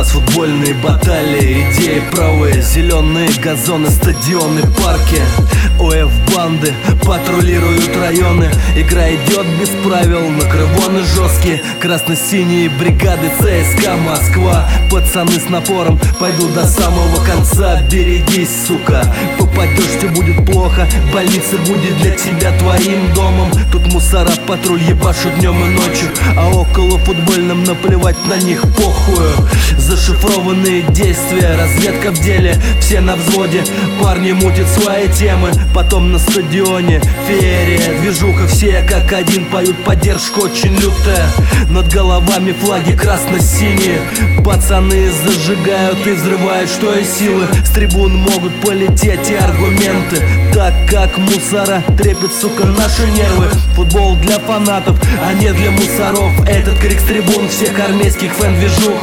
нас футбольные баталии, идеи правые, зеленые газоны, стадионы, парки. ОФ-банды патрулируют районы. Игра идет без правил, накрывоны жесткие. Красно-синие бригады ЦСКА Москва. Пацаны с напором пойдут до самого конца. Берегись, сука, попадешь, тебе будет плохо. Больница будет для тебя твоим домом. Тут мусора патруль ебашут днем и ночью, а около футбольным наплевать на них похую. Зашифрованные действия, разведка в деле, все на взводе. Парни мутят свои темы, потом на стадионе феерия, движуха, все как один поют поддержку очень лютая. Над головами флаги красно-синие. Пацаны зажигают и взрывают, что из силы. С трибун могут полететь и аргументы, так как мусора трепет, сука, наши нервы. Футбол для фанатов, а не для мусоров. Этот крик с трибун всех армейских фэн-движух.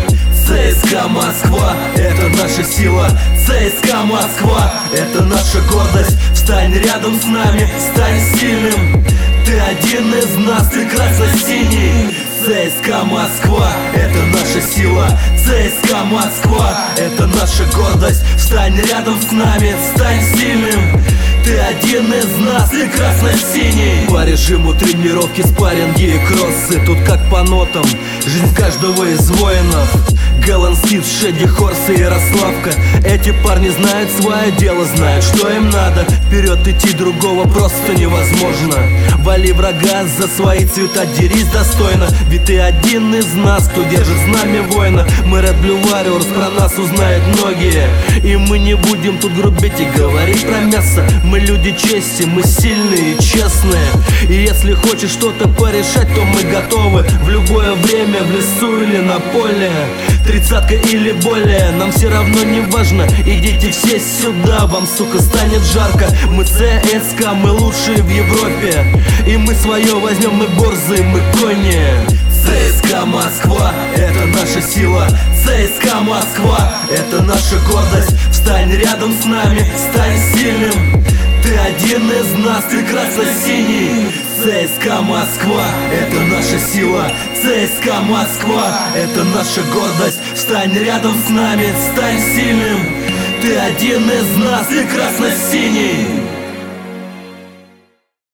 ЦСКА Москва, это наша сила. ЦСКА Москва, это наша гордость. Встань рядом с нами, стань сильным. Ты один из нас, ты красно-синий. ЦСКА Москва, это наша сила. ЦСКА Москва, это наша гордость. Встань рядом с нами, стань сильным. Ты один из нас, ты красно-синий. По режиму тренировки, спарринги и кроссы. Тут как по нотам, жизнь каждого из воинов. Гэллен Скит, Шеди, Хорс и Ярославка. Эти парни знают свое дело, знают, что им надо. Вперед идти другого просто невозможно. Вали врага за свои цвета, дерись достойно. Ведь ты один из нас, кто держит знамя воина. Мы Red Blue Warriors, про нас узнают многие. И мы не будем тут грубить и говорить про мясо. Мы люди чести, мы сильные и честные. И если хочешь что-то порешать, то мы готовы. В любое время, в лесу или на поле. 30-ка или более, нам все равно не важно. Идите все сюда, вам, сука, станет жарко. Мы ЦСКА, мы лучшие в Европе. И мы свое возьмем, мы борзые, мы кони. ЦСКА Москва, это наша сила. ЦСКА Москва, это наша гордость. Встань рядом с нами, стань сильным. Ты один из нас, ты красно-синий. ЦСКА Москва, это наша сила. ЦСКА Москва, это наша гордость. Встань рядом с нами, стань сильным. Ты один из нас, ты красно-синий.